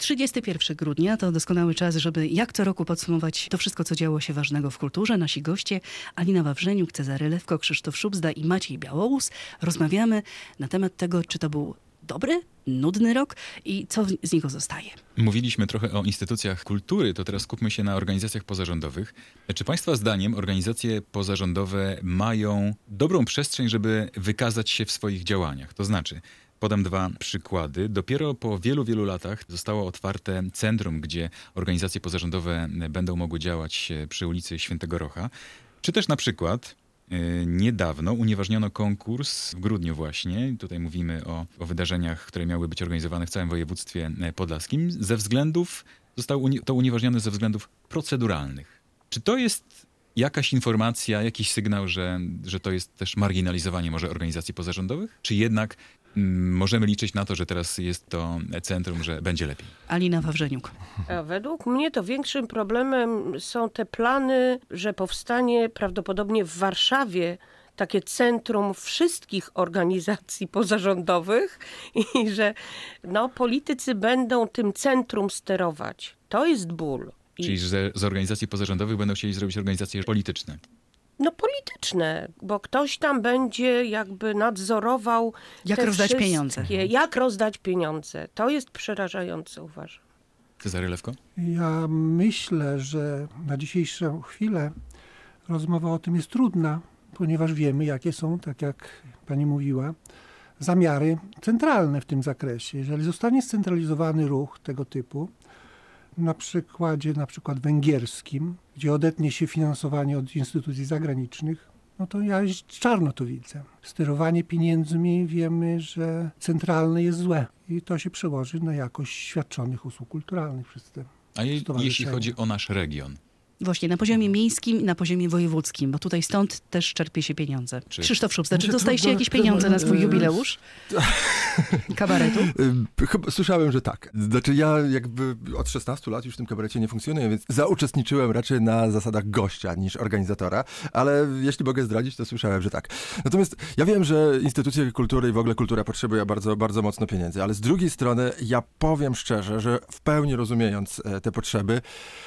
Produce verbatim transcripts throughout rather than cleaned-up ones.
trzydziestego pierwszego grudnia to doskonały czas, żeby jak co roku podsumować to wszystko, co działo się ważnego w kulturze. Nasi goście Alina Wawrzyniuk, Cezary Lewko, Krzysztof Szubzda i Maciej Białołus. Rozmawiamy na temat tego, czy to był dobry, nudny rok i co z niego zostaje. Mówiliśmy trochę o instytucjach kultury, to teraz skupmy się na organizacjach pozarządowych. Czy Państwa zdaniem organizacje pozarządowe mają dobrą przestrzeń, żeby wykazać się w swoich działaniach? To znaczy, podam dwa przykłady. Dopiero po wielu, wielu latach zostało otwarte centrum, gdzie organizacje pozarządowe będą mogły działać przy ulicy Świętego Rocha. Czy też na przykład niedawno unieważniono konkurs, w grudniu właśnie, tutaj mówimy o, o wydarzeniach, które miały być organizowane w całym województwie podlaskim, ze względów, zostało uni- to unieważnione ze względów proceduralnych. Czy to jest jakaś informacja, jakiś sygnał, że, że to jest też marginalizowanie może organizacji pozarządowych? Czy jednak mm, możemy liczyć na to, że teraz jest to centrum, że będzie lepiej? Alina Wawrzyniuk. A według mnie to większym problemem są te plany, że powstanie prawdopodobnie w Warszawie takie centrum wszystkich organizacji pozarządowych i że no, politycy będą tym centrum sterować. To jest ból. Czyli I... że z organizacji pozarządowych będą chcieli zrobić organizacje polityczne? No polityczne, bo ktoś tam będzie jakby nadzorował jak te rozdać wszystkie, pieniądze. Jak rozdać pieniądze. To jest przerażające, uważam. Cezary Lewko? Ja myślę, że na dzisiejszą chwilę rozmowa o tym jest trudna, ponieważ wiemy, jakie są, tak jak pani mówiła, zamiary centralne w tym zakresie. Jeżeli zostanie scentralizowany ruch tego typu, na przykładzie na przykład węgierskim, gdzie odetnie się finansowanie od instytucji zagranicznych, no to ja czarno to widzę. Sterowanie pieniędzmi wiemy, że centralne jest złe i to się przełoży na jakość świadczonych usług kulturalnych przez te A je, jeśli chodzi o nasz region? Właśnie, na poziomie miejskim i na poziomie wojewódzkim, bo tutaj stąd też czerpie się pieniądze. Czy... Krzysztof Szubzda, czy Znaczy, dostaliście to- jakieś to- pieniądze na swój e, jubileusz? Kabaretu? Y, Chyba słyszałem, że tak. Znaczy ja jakby od szesnastu lat już w tym kabarecie nie funkcjonuję, więc zauczestniczyłem raczej na zasadach gościa niż organizatora, ale jeśli mogę zdradzić, to słyszałem, że tak. Natomiast ja wiem, że instytucje kultury i w ogóle kultura potrzebuje bardzo, bardzo mocno pieniędzy, ale z drugiej strony ja powiem szczerze, że w pełni rozumiejąc e, te potrzeby,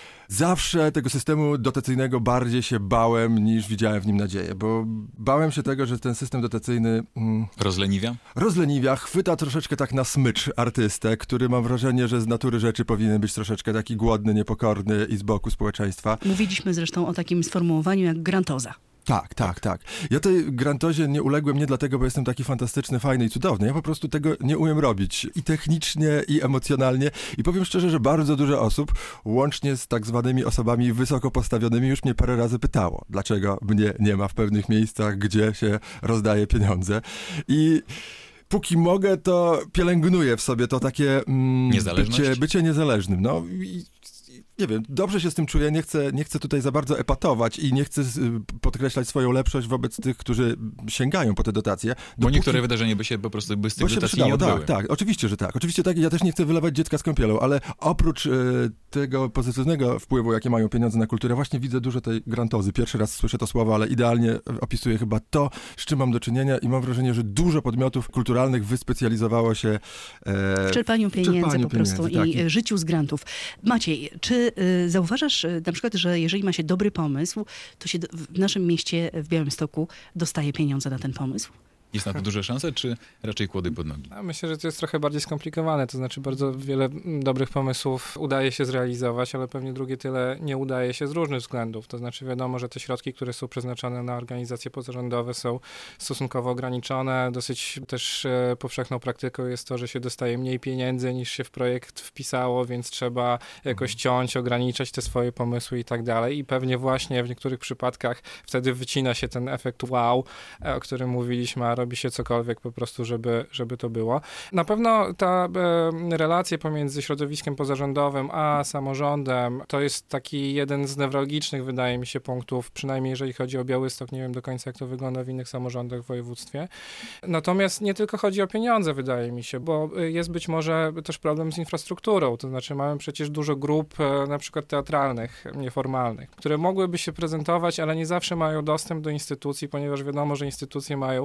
zawsze tego systemu dotacyjnego bardziej się bałem, niż widziałem w nim nadzieję, bo bałem się tego, że ten system dotacyjny mm, Rozleniwia? rozleniwia, chwyta troszeczkę tak na smycz artystę, który mam wrażenie, że z natury rzeczy powinien być troszeczkę taki głodny, niepokorny i z boku społeczeństwa. Mówiliśmy zresztą o takim sformułowaniu jak grantoza. Tak, tak, tak. Ja tej grantozie nie uległem nie dlatego, bo jestem taki fantastyczny, fajny i cudowny. Ja po prostu tego nie umiem robić. I technicznie, i emocjonalnie. I powiem szczerze, że bardzo dużo osób, łącznie z tak zwanymi osobami wysoko postawionymi, już mnie parę razy pytało, dlaczego mnie nie ma w pewnych miejscach, gdzie się rozdaje pieniądze. I póki mogę, to pielęgnuję w sobie to takie mm, Niezależność? bycie, bycie niezależnym. No i nie wiem, dobrze się z tym czuję, nie chcę, nie chcę tutaj za bardzo epatować i nie chcę y, podkreślać swoją lepszość wobec tych, którzy sięgają po te dotacje. Bo Dopóki... niektóre wydarzenia by się po prostu by z tych Bo się dotacji przydało, nie odbyły. tak, tak, oczywiście, że tak. Oczywiście tak, ja też nie chcę wylewać dziecka z kąpielą, ale oprócz e, tego pozytywnego wpływu, jakie mają pieniądze na kulturę, właśnie widzę dużo tej grantozy. Pierwszy raz słyszę to słowo, ale idealnie opisuje chyba to, z czym mam do czynienia i mam wrażenie, że dużo podmiotów kulturalnych wyspecjalizowało się e, W czerpaniu pieniędzy czerpaniu po prostu pieniędzy, i tak. życiu z grantów. Maciej, czy y, zauważasz y, na przykład, że jeżeli ma się dobry pomysł, to się do, w naszym mieście w Białymstoku dostaje pieniądze na ten pomysł? Jest na to duże szanse, czy raczej kłody pod nogi? Ja myślę, że to jest trochę bardziej skomplikowane, to znaczy bardzo wiele dobrych pomysłów udaje się zrealizować, ale pewnie drugie tyle nie udaje się z różnych względów. To znaczy wiadomo, że te środki, które są przeznaczone na organizacje pozarządowe są stosunkowo ograniczone. Dosyć też e, powszechną praktyką jest to, że się dostaje mniej pieniędzy niż się w projekt wpisało, więc trzeba jakoś ciąć, ograniczać te swoje pomysły i tak dalej. I pewnie właśnie w niektórych przypadkach wtedy wycina się ten efekt wow, e, o którym mówiliśmy, a robi się cokolwiek po prostu, żeby, żeby to było. Na pewno ta e, relacja pomiędzy środowiskiem pozarządowym a samorządem to jest taki jeden z newralgicznych, wydaje mi się, punktów, przynajmniej jeżeli chodzi o Białystok. Nie wiem do końca, jak to wygląda w innych samorządach w województwie. Natomiast nie tylko chodzi o pieniądze, wydaje mi się, bo jest być może też problem z infrastrukturą. To znaczy mamy przecież dużo grup e, na przykład teatralnych, nieformalnych, które mogłyby się prezentować, ale nie zawsze mają dostęp do instytucji, ponieważ wiadomo, że instytucje mają bardzo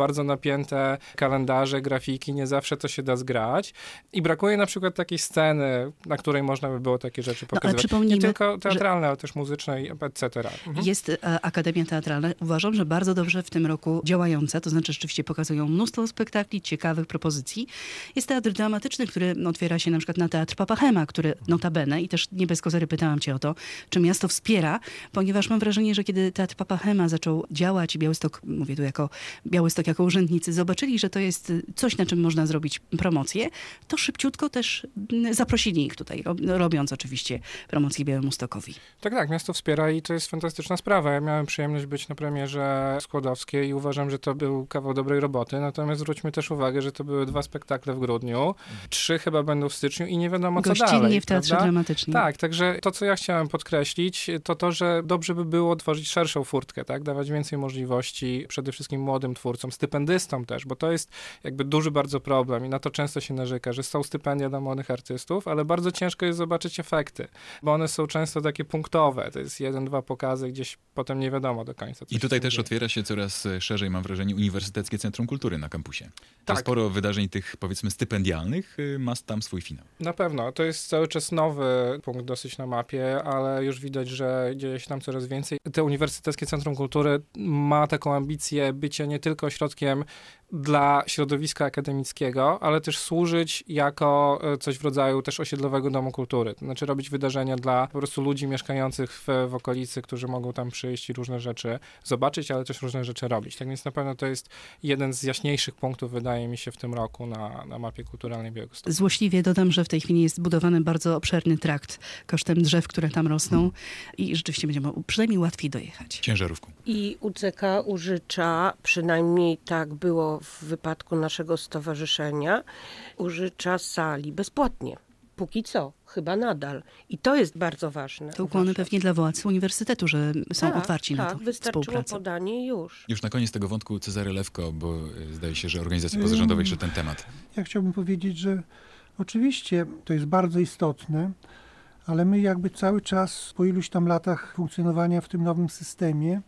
bardzo napięte kalendarze, grafiki, nie zawsze to się da zgrać. I brakuje na przykład takiej sceny, na której można by było takie rzeczy ale pokazywać. przypomnijmy, nie tylko teatralne, że- ale też muzyczne, i et cetera. Mhm. Jest e, Akademia Teatralna. Uważam, że bardzo dobrze w tym roku działająca, to znaczy rzeczywiście pokazują mnóstwo spektakli, ciekawych propozycji. Jest teatr dramatyczny, który otwiera się na przykład na Teatr Papachema, który notabene, i też nie bez kozery pytałam cię o to, czy miasto wspiera, ponieważ mam wrażenie, że kiedy Teatr Papachema zaczął działać i Białystok, mówię tu jako Białystok, jako urzędnicy, zobaczyli, że to jest coś, na czym można zrobić promocję, to szybciutko też mm, zaprosili ich tutaj, rob- robiąc oczywiście promocję Białomustokowi. Tak, tak, miasto wspiera i to jest fantastyczna sprawa. Ja miałem przyjemność być na premierze Skłodowskiej i uważam, że to był kawał dobrej roboty, natomiast zwróćmy też uwagę, że to były dwa spektakle w grudniu, trzy chyba będą w styczniu i nie wiadomo co Gościnnie dalej. w Teatrze prawda? Dramatycznym. Tak, także to, co ja chciałem podkreślić, to to, że dobrze by było tworzyć szerszą furtkę, tak, dawać więcej możliwości przede wszystkim młodym twórcom, stypendystom też, bo to jest jakby duży bardzo problem i na to często się narzeka, że są stypendia dla młodych artystów, ale bardzo ciężko jest zobaczyć efekty, bo one są często takie punktowe, to jest jeden, dwa pokazy, gdzieś potem nie wiadomo do końca. co I się tutaj z tym też dzieje. otwiera się coraz szerzej, mam wrażenie, Uniwersyteckie Centrum Kultury na kampusie. To Tak. sporo wydarzeń tych, powiedzmy, stypendialnych y, ma tam swój finał. Na pewno. To jest cały czas nowy punkt dosyć na mapie, ale już widać, że dzieje się tam coraz więcej. Te Uniwersyteckie Centrum Kultury ma taką ambicję bycia nie tylko ośrodkiem dla środowiska akademickiego, ale też służyć jako e, coś w rodzaju też osiedlowego domu kultury. To znaczy robić wydarzenia dla po prostu ludzi mieszkających w, w okolicy, którzy mogą tam przyjść i różne rzeczy zobaczyć, ale też różne rzeczy robić. Tak więc na pewno to jest jeden z jaśniejszych punktów, wydaje mi się, w tym roku na, na mapie kulturalnej Białegostoku. Złośliwie dodam, że w tej chwili jest budowany bardzo obszerny trakt kosztem drzew, które tam rosną i rzeczywiście będzie mo- przynajmniej łatwiej dojechać. Ciężarówką. I U C K użycza, przynajmniej tak było w wypadku naszego stowarzyszenia, użycza sali bezpłatnie. Póki co, chyba nadal. I to jest bardzo ważne. To ukłony uważam. pewnie dla władz uniwersytetu, że są tak, otwarci tak, na to wystarczyło współpracę. podanie i już. Już na koniec tego wątku Cezary Lewko, bo y, zdaje się, że organizacje pozarządowe jeszcze ten temat. Ja chciałbym powiedzieć, że oczywiście to jest bardzo istotne, ale my jakby cały czas po iluś tam latach funkcjonowania w tym nowym systemie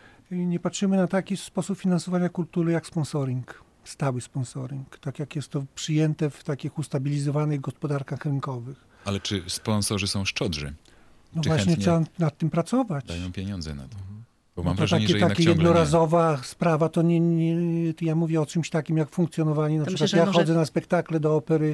nie patrzymy na taki sposób finansowania kultury jak sponsoring, stały sponsoring, tak jak jest to przyjęte w takich ustabilizowanych gospodarkach rynkowych. Ale czy sponsorzy są szczodrzy? No Czy właśnie chętnie trzeba nad tym pracować. dają pieniądze na to? Bo No mam to wrażenie, takie, że jednak takie ciągle nie. jednorazowa sprawa, to nie, nie, to ja mówię o czymś takim jak funkcjonowanie. Na To przykład myślę, że ja może- chodzę na spektakle do opery,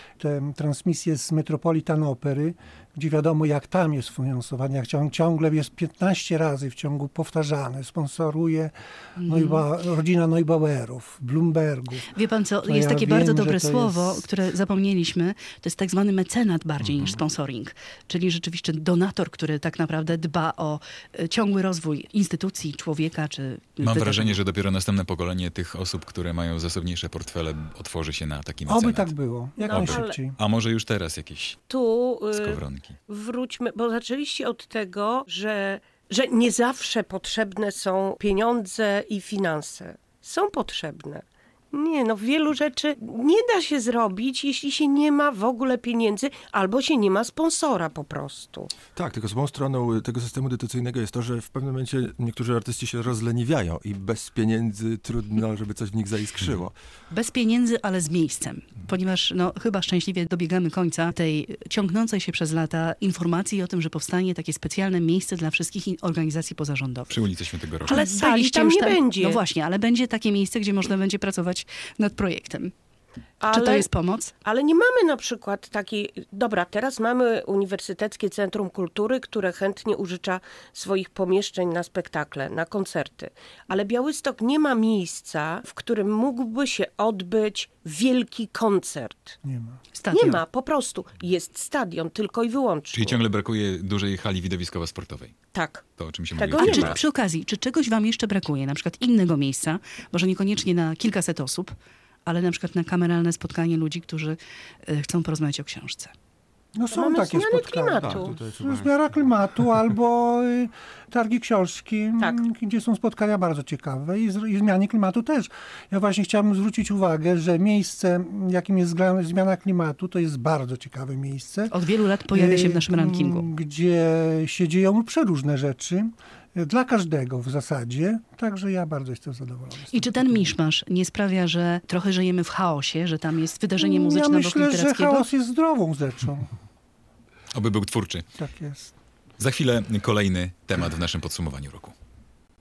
te transmisje z Metropolitan Opery, gdzie wiadomo jak tam jest finansowanie, jak ciąg, ciągle jest piętnaście razy w ciągu powtarzane, sponsoruje Neuba, rodzina Neubauerów, Bloombergów. Wie pan co, To jest ja takie wiem, bardzo że dobre to słowo, jest- które zapomnieliśmy. To jest tak zwany mecenat bardziej niż sponsoring. Czyli rzeczywiście donator, który tak naprawdę dba o e, ciągły rozwój instytucji, człowieka czy Mam wydarzenia. wrażenie, że dopiero następne pokolenie tych osób, które mają zasobniejsze portfele, otworzy się na taki mecenat. Oby tak było, jak No, najszybciej. A może już teraz jakieś Tu y, skowronki. wróćmy, bo zaczęliście od tego, że, że nie zawsze potrzebne są pieniądze i finanse. Są potrzebne. Nie, no wielu rzeczy nie da się zrobić, jeśli się nie ma w ogóle pieniędzy, albo się nie ma sponsora po prostu. Tak, tylko złą stroną tego systemu dotacyjnego jest to, że w pewnym momencie niektórzy artyści się rozleniwiają i bez pieniędzy trudno, żeby coś w nich zaiskrzyło. Bez pieniędzy, ale z miejscem. Ponieważ no, chyba szczęśliwie dobiegamy końca tej ciągnącej się przez lata informacji o tym, że powstanie takie specjalne miejsce dla wszystkich in- organizacji pozarządowych. Przy ulicy Świętego Roku. Ale sali Byliście tam już nie będzie. No właśnie, ale będzie takie miejsce, gdzie można będzie pracować nad projektem. Ale, Czy to jest pomoc? ale nie mamy na przykład takiej... Dobra, teraz mamy Uniwersyteckie Centrum Kultury, które chętnie użycza swoich pomieszczeń na spektakle, na koncerty. Ale Białystok nie ma miejsca, w którym mógłby się odbyć wielki koncert. Nie ma. Stadion. Nie ma, po prostu. Jest stadion, tylko i wyłącznie. Czyli ciągle brakuje dużej hali widowiskowo-sportowej. Tak. To, o czym się Tego mówi. A nie czy ma. przy okazji, czy czegoś wam jeszcze brakuje? Na przykład innego miejsca, może niekoniecznie na kilkaset osób, ale na przykład na kameralne spotkanie ludzi, którzy e, chcą porozmawiać o książce. No są mamy takie zmianę spotkania. klimatu. Tak, tutaj To trzeba- jest zmiana klimatu albo y, targi książki, Tak. m, gdzie są spotkania bardzo ciekawe i, z, i zmianie klimatu też. Ja właśnie chciałbym zwrócić uwagę, że miejsce, jakim jest zgra- zmiana klimatu, to jest bardzo ciekawe miejsce. Od wielu lat pojawia się w y, naszym rankingu. m, Gdzie się dzieją przeróżne rzeczy. dla każdego w zasadzie, także ja bardzo jestem zadowolony. z I tego czy ten tytułu. miszmasz nie sprawia, że trochę żyjemy w chaosie, że tam jest wydarzenie muzyczne Ja obok myślę, że literackiego? chaos jest zdrową rzeczą. Oby był twórczy. Tak jest. Za chwilę kolejny temat w naszym podsumowaniu roku.